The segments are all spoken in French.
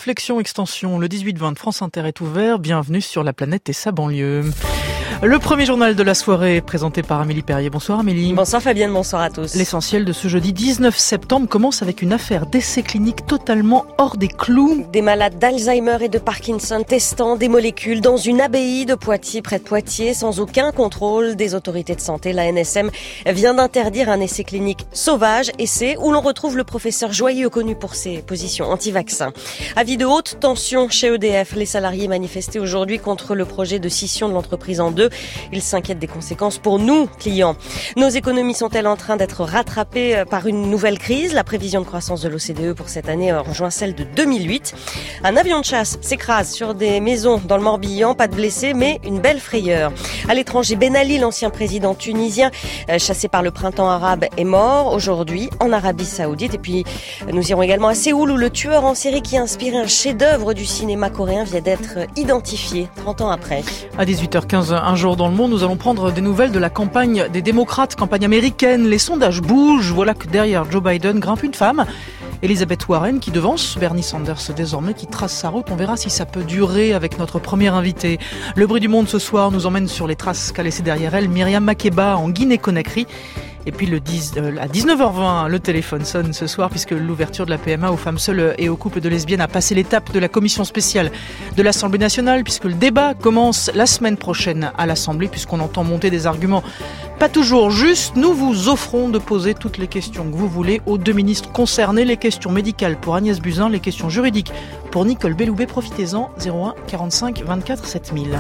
Flexion Extension, le 18-20 de France Inter est ouvert. Bienvenue sur la planète et sa banlieue. Le premier journal de la soirée présenté par Amélie Perrier. Bonsoir Amélie. Bonsoir Fabienne, bonsoir à tous. L'essentiel de ce jeudi 19 septembre commence avec une affaire d'essai clinique totalement hors des clous. Des malades d'Alzheimer et de Parkinson testant des molécules dans une abbaye de Poitiers, près de Poitiers, sans aucun contrôle des autorités de santé. La NSM vient d'interdire un essai clinique sauvage, essai où l'on retrouve le professeur Joyeux, connu pour ses positions anti-vaccins. Avis de haute tension chez EDF. Les salariés manifestaient aujourd'hui contre le projet de scission de l'entreprise en deux. Ils s'inquiètent des conséquences pour nous, clients. Nos économies sont-elles en train d'être rattrapées par une nouvelle crise? La prévision de croissance de l'OCDE pour cette année rejoint celle de 2008. Un avion de chasse s'écrase sur des maisons dans le Morbihan. Pas de blessés, mais une belle frayeur. À l'étranger, Ben Ali, l'ancien président tunisien, chassé par le printemps arabe, est mort aujourd'hui en Arabie Saoudite. Et puis, nous irons également à Séoul où le tueur en série qui a inspiré un chef-d'œuvre du cinéma coréen vient d'être identifié 30 ans après. À 18h15, un jour dans le monde, nous allons prendre des nouvelles de la campagne des démocrates, campagne américaine. Les sondages bougent. Voilà que derrière Joe Biden grimpe une femme, Elizabeth Warren, qui devance Bernie Sanders désormais, qui trace sa route. On verra si ça peut durer avec notre première invitée. Le bruit du monde ce soir nous emmène sur les traces qu'a laissées derrière elle Myriam Makeba en Guinée-Conakry. Et puis à 19h20, le téléphone sonne ce soir puisque l'ouverture de la PMA aux femmes seules et aux couples de lesbiennes a passé l'étape de la commission spéciale de l'Assemblée nationale, puisque le débat commence la semaine prochaine à l'Assemblée, puisqu'on entend monter des arguments pas toujours justes. Nous vous offrons de poser toutes les questions que vous voulez aux deux ministres concernés, les questions médicales pour Agnès Buzyn, les questions juridiques pour Nicole Belloubet. Profitez-en, 01 45 24 7000.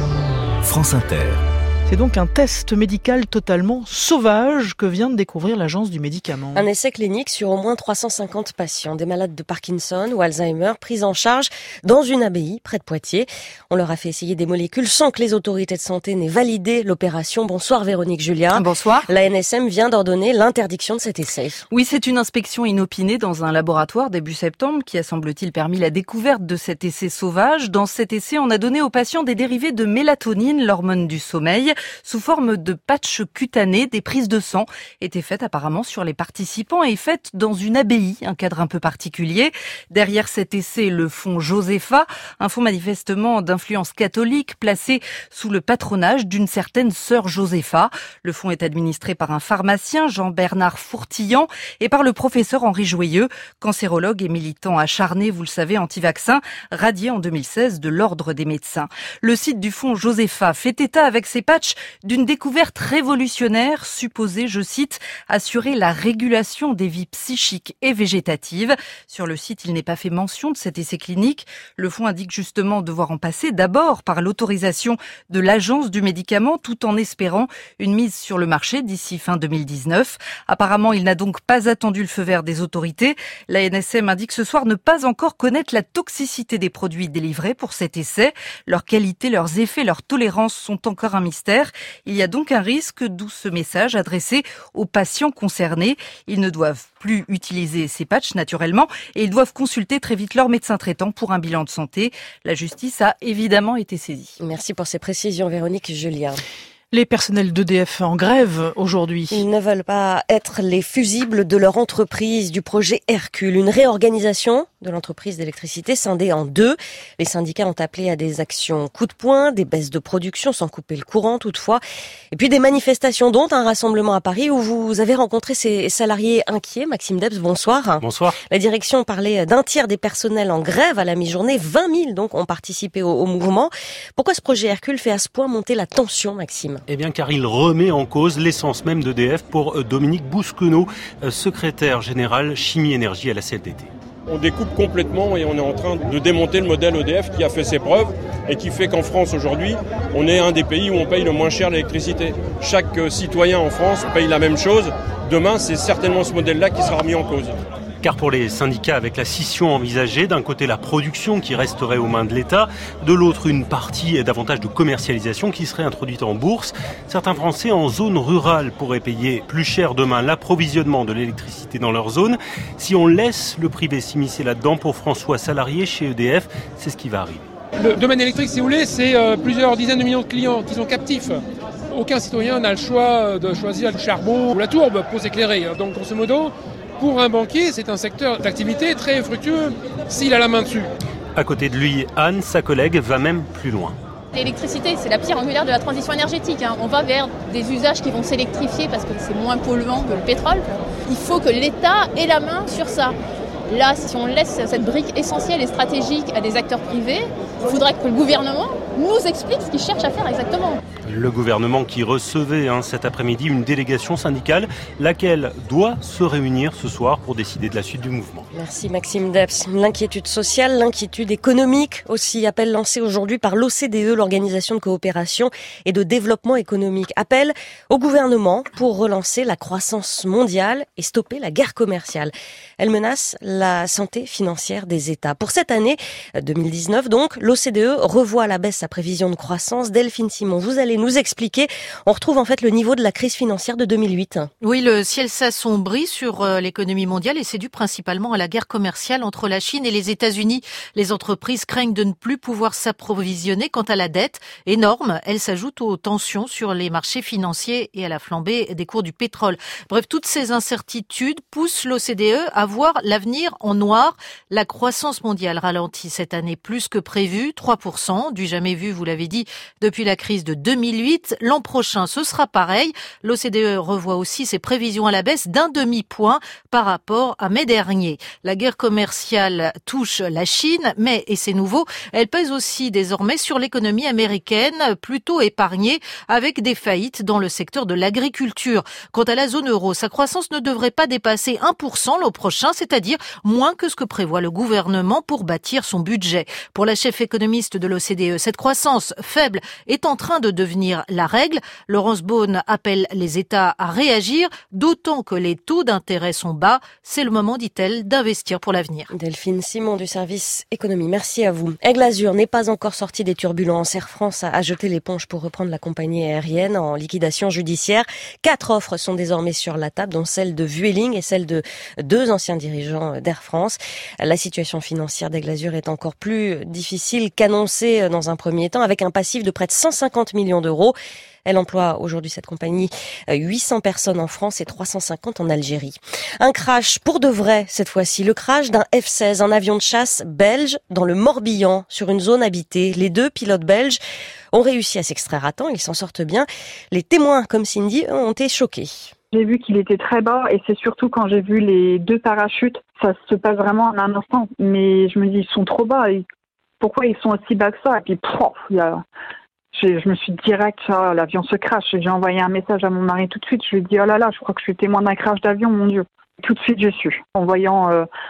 France Inter. C'est donc un test médical totalement sauvage que vient de découvrir l'Agence du médicament. Un essai clinique sur au moins 350 patients, des malades de Parkinson ou Alzheimer, pris en charge dans une abbaye près de Poitiers. On leur a fait essayer des molécules sans que les autorités de santé n'aient validé l'opération. Bonsoir Véronique Julia. Bonsoir. La NSM vient d'ordonner l'interdiction de cet essai. Oui, c'est une inspection inopinée dans un laboratoire début septembre qui a, semble-t-il, permis la découverte de cet essai sauvage. Dans cet essai, on a donné aux patients des dérivés de mélatonine, l'hormone du sommeil, sous forme de patchs cutanés. Des prises de sang étaient faites apparemment sur les participants et faites dans une abbaye, un cadre un peu particulier. Derrière cet essai, le fonds Josepha, un fonds manifestement d'influence catholique placé sous le patronage d'une certaine sœur Josepha. Le fonds est administré par un pharmacien, Jean-Bernard Fourtillan, et par le professeur Henri Joyeux, cancérologue et militant acharné, vous le savez, anti-vaccin, radié en 2016 de l'Ordre des médecins. Le site du fonds Josepha fait état avec ses patchs d'une découverte révolutionnaire supposée, je cite, assurer la régulation des vies psychiques et végétatives. Sur le site, il n'est pas fait mention de cet essai clinique. Le fonds indique justement devoir en passer d'abord par l'autorisation de l'Agence du médicament, tout en espérant une mise sur le marché d'ici fin 2019. Apparemment, il n'a donc pas attendu le feu vert des autorités. La NSM indique ce soir ne pas encore connaître la toxicité des produits délivrés pour cet essai. Leur qualité, leurs effets, leur tolérance sont encore un mystère. Il y a donc un risque, d'où ce message adressé aux patients concernés. Ils ne doivent plus utiliser ces patchs naturellement et ils doivent consulter très vite leur médecin traitant pour un bilan de santé. La justice a évidemment été saisie. Merci pour ces précisions Véronique Julia. Les personnels d'EDF en grève aujourd'hui. Ils ne veulent pas être les fusibles de leur entreprise, du projet Hercule. Une réorganisation de l'entreprise d'électricité scindée en deux. Les syndicats ont appelé à des actions coup de poing, des baisses de production sans couper le courant toutefois. Et puis des manifestations, dont un rassemblement à Paris où vous avez rencontré ces salariés inquiets. Maxime Debs, bonsoir. Bonsoir. La direction parlait d'un tiers des personnels en grève à la mi-journée. 20 000 donc ont participé au mouvement. Pourquoi ce projet Hercule fait à ce point monter la tension, Maxime ? Eh bien car il remet en cause l'essence même d'EDF pour Dominique Bousquenot, secrétaire général chimie énergie à la CFDT. On découpe complètement et on est en train de démonter le modèle EDF qui a fait ses preuves et qui fait qu'en France aujourd'hui, on est un des pays où on paye le moins cher l'électricité. Chaque citoyen en France paye la même chose. Demain, c'est certainement ce modèle-là qui sera remis en cause. Car pour les syndicats, avec la scission envisagée, d'un côté la production qui resterait aux mains de l'État, de l'autre une partie davantage de commercialisation qui serait introduite en bourse, certains Français en zone rurale pourraient payer plus cher demain l'approvisionnement de l'électricité dans leur zone. Si on laisse le privé s'immiscer là-dedans, pour François, salarié chez EDF, c'est ce qui va arriver. Le domaine électrique, si vous voulez, c'est plusieurs dizaines de millions de clients qui sont captifs. Aucun citoyen n'a le choix de choisir le charbon ou la tourbe pour s'éclairer. Donc, grosso modo, pour un banquier, c'est un secteur d'activité très fructueux s'il a la main dessus. À côté de lui, Anne, sa collègue, va même plus loin. L'électricité, c'est la pierre angulaire de la transition énergétique. On va vers des usages qui vont s'électrifier parce que c'est moins polluant que le pétrole. Il faut que l'État ait la main sur ça. Là, si on laisse cette brique essentielle et stratégique à des acteurs privés, il faudra que le gouvernement nous explique ce qu'il cherche à faire exactement. Le gouvernement qui recevait cet après-midi une délégation syndicale, laquelle doit se réunir ce soir pour décider de la suite du mouvement. Merci Maxime Debs. L'inquiétude sociale, l'inquiétude économique aussi. Appel lancé aujourd'hui par l'OCDE, l'Organisation de coopération et de développement économique. Appel au gouvernement pour relancer la croissance mondiale et stopper la guerre commerciale. Elle menace la santé financière des États. Pour cette année 2019 donc, l'OCDE revoit à la baisse sa prévision de croissance. Delphine Simon, vous allez nous expliquer. On retrouve en fait le niveau de la crise financière de 2008. Oui, le ciel s'assombrit sur l'économie mondiale et c'est dû principalement à la guerre commerciale entre la Chine et les États-Unis. Les entreprises craignent de ne plus pouvoir s'approvisionner. Quant à la dette énorme, elle s'ajoute aux tensions sur les marchés financiers et à la flambée des cours du pétrole. Bref, toutes ces incertitudes poussent l'OCDE à voir l'avenir en noir. La croissance mondiale ralentit cette année plus que prévu, 3%, du jamais vu, vous l'avez dit, depuis la crise de 2008. L'an prochain, ce sera pareil. L'OCDE revoit aussi ses prévisions à la baisse d'un demi-point par rapport à mai dernier. La guerre commerciale touche la Chine, mais, et c'est nouveau, elle pèse aussi désormais sur l'économie américaine, plutôt épargnée, avec des faillites dans le secteur de l'agriculture. Quant à la zone euro, sa croissance ne devrait pas dépasser 1% l'an prochain, c'est-à-dire moins que ce que prévoit le gouvernement pour bâtir son budget. Pour la chef économiste de l'OCDE, cette croissance faible est en train de devenir la règle. Laurence Bohn appelle les États à réagir, d'autant que les taux d'intérêt sont bas. C'est le moment, dit-elle, d'investir pour l'avenir. Delphine Simon du service économie, merci à vous. Aigle Azur n'est pas encore sorti des turbulences. Air France a jeté l'éponge pour reprendre la compagnie aérienne en liquidation judiciaire. 4 offres sont désormais sur la table, dont celle de Vueling et celle de 2 anciens dirigeants d'Air France. La situation financière d'Aigle Azur est encore plus difficile qu'annoncée dans un premier temps, avec un passif de près de 150 millions d'euros. Elle emploie aujourd'hui, cette compagnie, 800 personnes en France et 350 en Algérie. Un crash pour de vrai cette fois-ci, le crash d'un F-16, un avion de chasse belge dans le Morbihan, sur une zone habitée. Les 2 pilotes belges ont réussi à s'extraire à temps, ils s'en sortent bien. Les témoins, comme Cindy, ont été choqués. J'ai vu qu'il était très bas et c'est surtout quand j'ai vu les 2 parachutes, ça se passe vraiment en un instant. Mais je me dis, ils sont trop bas. Pourquoi ils sont aussi bas que ça? Et puis, je me suis dit direct, l'avion se crache. J'ai envoyé un message à mon mari tout de suite. Je lui ai dit, oh là là, je crois que je suis témoin d'un crash d'avion, mon Dieu. Tout de suite, je suis. En voyant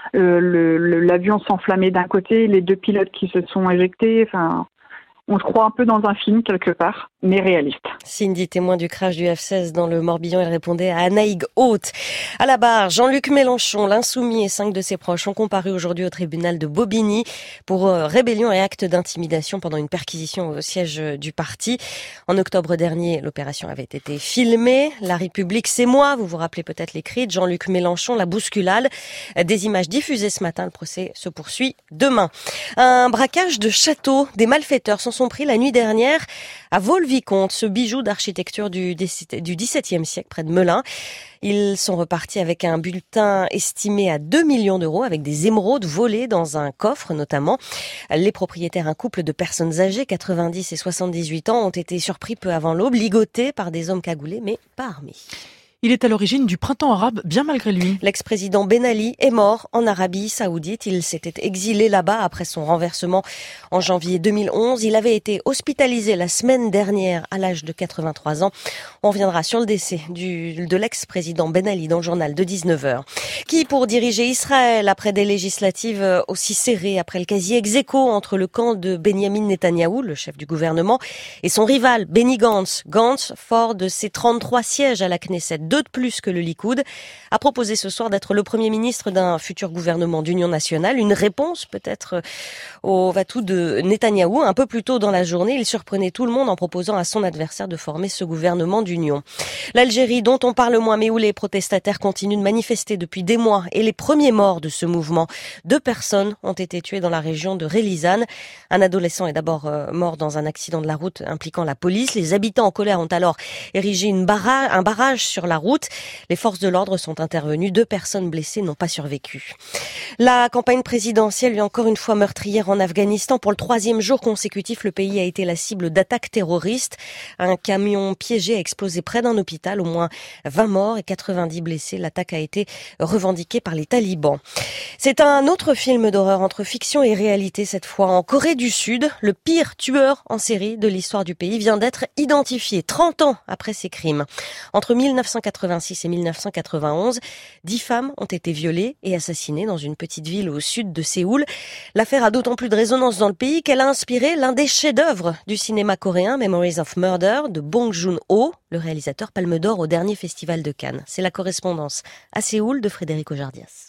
l'avion s'enflammer d'un côté, les 2 pilotes qui se sont éjectés, on se croit un peu dans un film quelque part, mais réaliste. Cindy, témoin du crash du F-16 dans le Morbihan, elle répondait à Anaïg Haute. À la barre, Jean-Luc Mélenchon, l'insoumis et 5 de ses proches ont comparu aujourd'hui au tribunal de Bobigny pour rébellion et acte d'intimidation pendant une perquisition au siège du parti. En octobre dernier, l'opération avait été filmée. La République, c'est moi. Vous vous rappelez peut-être les cris de Jean-Luc Mélenchon, la bousculade. Des images diffusées ce matin. Le procès se poursuit demain. Un braquage de château. Des malfaiteurs sont pris la nuit dernière à Vaux-le-Vicomte, ce bijou d'architecture du XVIIe siècle près de Melun. Ils sont repartis avec un bulletin estimé à 2 millions d'euros, avec des émeraudes volées dans un coffre notamment. Les propriétaires, un couple de personnes âgées, 90 et 78 ans, ont été surpris peu avant l'aube, ligotés par des hommes cagoulés mais pas armés. Il est à l'origine du printemps arabe, bien malgré lui. L'ex-président Ben Ali est mort en Arabie Saoudite. Il s'était exilé là-bas après son renversement en janvier 2011. Il avait été hospitalisé la semaine dernière à l'âge de 83 ans. On reviendra sur le décès de l'ex-président Ben Ali dans le journal de 19h. Qui pour diriger Israël après des législatives aussi serrées, après le quasi ex-aequo entre le camp de Benjamin Netanyahou, le chef du gouvernement, et son rival Benny Gantz. Gantz, fort de ses 33 sièges à la Knesset, 2 de plus que le Likoud, a proposé ce soir d'être le Premier ministre d'un futur gouvernement d'union nationale. Une réponse peut-être au va-tout de Netanyahou. Un peu plus tôt dans la journée, il surprenait tout le monde en proposant à son adversaire de former ce gouvernement d'union. L'Algérie, dont on parle moins, mais où les protestataires continuent de manifester depuis des mois, et les premiers morts de ce mouvement. 2 personnes ont été tuées dans la région de Relizane. Un adolescent est d'abord mort dans un accident de la route impliquant la police. Les habitants en colère ont alors érigé un barrage sur la route route. Les forces de l'ordre sont intervenues. 2 personnes blessées n'ont pas survécu. La campagne présidentielle est encore une fois meurtrière en Afghanistan. Pour le 3e jour consécutif, le pays a été la cible d'attaques terroristes. Un camion piégé a explosé près d'un hôpital. Au moins 20 morts et 90 blessés. L'attaque a été revendiquée par les talibans. C'est un autre film d'horreur entre fiction et réalité cette fois. En Corée du Sud, le pire tueur en série de l'histoire du pays vient d'être identifié 30 ans après ses crimes. Entre 1986 et 1991, 10 femmes ont été violées et assassinées dans une petite ville au sud de Séoul. L'affaire a d'autant plus de résonance dans le pays qu'elle a inspiré l'un des chefs-d'œuvre du cinéma coréen, Memories of Murder, de Bong Joon-ho, le réalisateur Palme d'Or au dernier festival de Cannes. C'est la correspondance à Séoul de Frédéric Ojardias.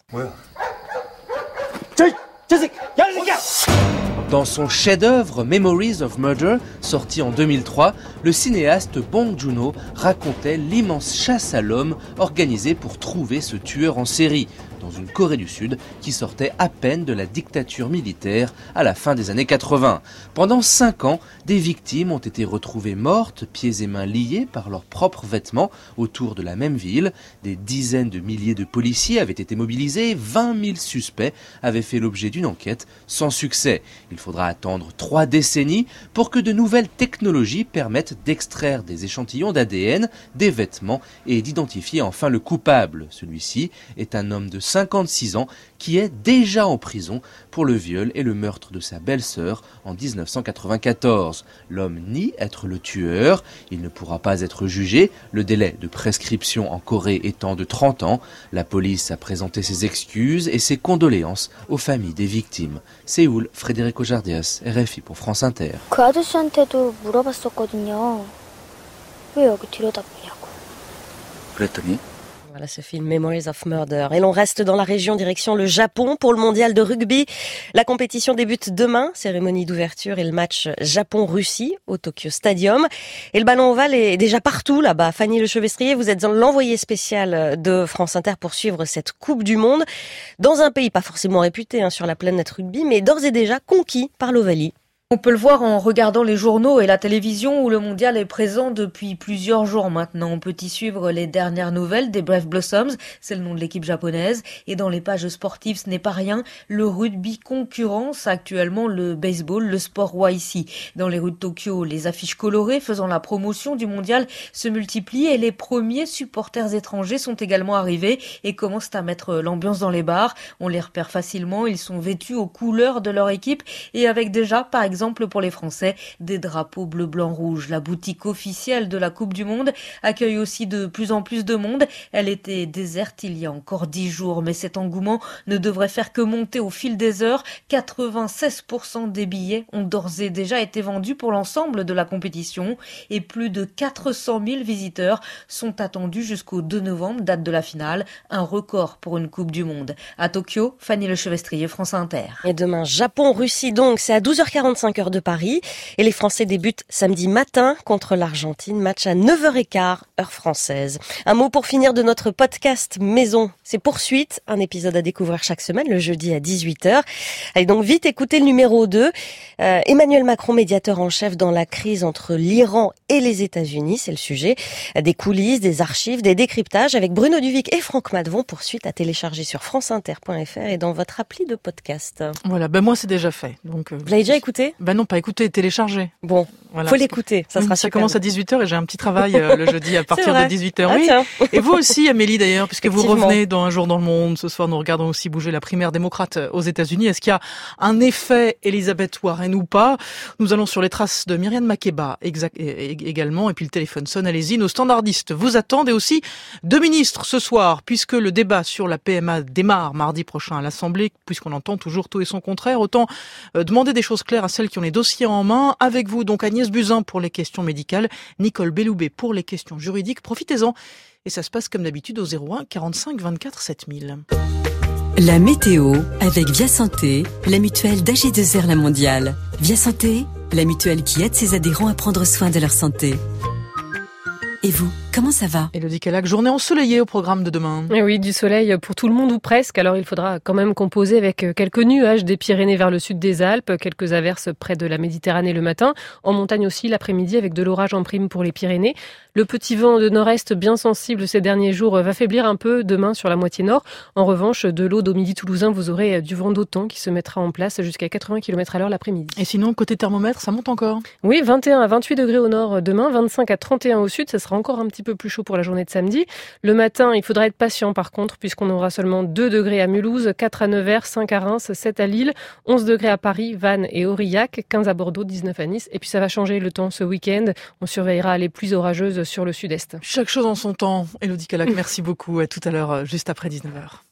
Dans son chef-d'œuvre Memories of Murder, sorti en 2003, le cinéaste Bong Joon-ho racontait l'immense chasse à l'homme organisée pour trouver ce tueur en série dans une Corée du Sud qui sortait à peine de la dictature militaire à la fin des années 80. Pendant 5 ans, des victimes ont été retrouvées mortes, pieds et mains liés par leurs propres vêtements autour de la même ville. Des dizaines de milliers de policiers avaient été mobilisés, 20 000 suspects avaient fait l'objet d'une enquête sans succès. Il faudra attendre 3 décennies pour que de nouvelles technologies permettent d'extraire des échantillons d'ADN, des vêtements et d'identifier enfin le coupable. Celui-ci est un homme de 56 ans qui est déjà en prison pour le viol et le meurtre de sa belle-sœur en 1994. L'homme nie être le tueur, il ne pourra pas être jugé, le délai de prescription en Corée étant de 30 ans. La police a présenté ses excuses et ses condoléances aux familles des victimes. Séoul, Frédéric Ojardias, RFI pour France Inter. 그 아저씨한테도 물어봤었거든요. 왜 여기 들여다보냐고. 그랬더니 Voilà ce film Memories of Murder. Et l'on reste dans la région direction le Japon pour le mondial de rugby. La compétition débute demain, cérémonie d'ouverture et le match Japon-Russie au Tokyo Stadium. Et le ballon ovale est déjà partout là-bas. Fanny Lechevestrier, vous êtes l'envoyée spéciale de France Inter pour suivre cette Coupe du Monde dans un pays pas forcément réputé sur la planète rugby, mais d'ores et déjà conquis par l'Ovalie. On peut le voir en regardant les journaux et la télévision où le mondial est présent depuis plusieurs jours maintenant. On peut y suivre les dernières nouvelles des Brave Blossoms, c'est le nom de l'équipe japonaise. Et dans les pages sportives, ce n'est pas rien. Le rugby concurrence actuellement le baseball, le sport roi ici. Dans les rues de Tokyo, les affiches colorées faisant la promotion du mondial se multiplient et les premiers supporters étrangers sont également arrivés et commencent à mettre l'ambiance dans les bars. On les repère facilement, ils sont vêtus aux couleurs de leur équipe et avec déjà, par exemple pour les Français, des drapeaux bleu, blanc, rouge. La boutique officielle de la Coupe du Monde accueille aussi de plus en plus de monde. Elle était déserte il y a encore 10 jours, mais cet engouement ne devrait faire que monter au fil des heures. 96% des billets ont d'ores et déjà été vendus pour l'ensemble de la compétition et plus de 400 000 visiteurs sont attendus jusqu'au 2 novembre, date de la finale. Un record pour une Coupe du Monde. À Tokyo, Fanny Lechevestrier, France Inter. Et demain, Japon-Russie donc, c'est à 12h45 heure de Paris. Et les Français débutent samedi matin contre l'Argentine. Match à 9h15 heure française. Un mot pour finir de notre podcast Maison. C'est Poursuite, un épisode à découvrir chaque semaine, le jeudi à 18h. Allez donc vite écouter le numéro 2. Emmanuel Macron, médiateur en chef dans la crise entre l'Iran et les États-Unis. C'est le sujet. Des coulisses, des archives, des décryptages avec Bruno Duvic et Franck Madvon. Poursuite à télécharger sur franceinter.fr et dans votre appli de podcast. Voilà, moi c'est déjà fait. Donc, vous l'avez déjà écouté ? Non, pas écouter, télécharger. Bon, voilà. Faut l'écouter, ça sera super. Ça commence à 18h et j'ai un petit travail le jeudi à partir de 18h. Oui. Et vous aussi, Amélie d'ailleurs, puisque vous revenez dans Un jour dans le monde. Ce soir, nous regardons aussi bouger la primaire démocrate aux États-Unis. Est-ce qu'il y a un effet Elisabeth Warren ou pas ? Nous allons sur les traces de Myriam Makeba également. Et puis le téléphone sonne, allez-y. Nos standardistes vous attendent et aussi 2 ministres ce soir, puisque le débat sur la PMA démarre mardi prochain à l'Assemblée, puisqu'on entend toujours tout et son contraire. Autant demander des choses claires à celles qui ont les dossiers en main. Avec vous, donc Agnès Buzyn pour les questions médicales, Nicole Belloubet pour les questions juridiques. Profitez-en. Et ça se passe comme d'habitude au 01 45 24 7000. La météo avec Via Santé, la mutuelle d'AG2R La Mondiale. Via Santé, la mutuelle qui aide ses adhérents à prendre soin de leur santé. Et vous, comment ça va? Élodie Calac, journée ensoleillée au programme de demain. Et oui, du soleil pour tout le monde ou presque. Alors il faudra quand même composer avec quelques nuages des Pyrénées vers le sud des Alpes, quelques averses près de la Méditerranée le matin. En montagne aussi l'après-midi avec de l'orage en prime pour les Pyrénées. Le petit vent de nord-est bien sensible ces derniers jours va faiblir un peu demain sur la moitié nord. En revanche, de l'Aude au midi toulousain, vous aurez du vent d'automne qui se mettra en place jusqu'à 80 km à l'heure l'après-midi. Et sinon, côté thermomètre, ça monte encore? Oui, 21 à 28 degrés au nord demain, 25 à 31 au sud. Ça sera encore un petit peu plus chaud pour la journée de samedi. Le matin, il faudra être patient par contre, puisqu'on aura seulement 2 degrés à Mulhouse, 4 à Nevers, 5 à Reims, 7 à Lille, 11 degrés à Paris, Vannes et Aurillac, 15 à Bordeaux, 19 à Nice. Et puis ça va changer le temps ce week-end. On surveillera les pluies orageuses sur le sud-est. Chaque chose en son temps. Élodie Calac, merci beaucoup. À tout à l'heure, juste après 19h.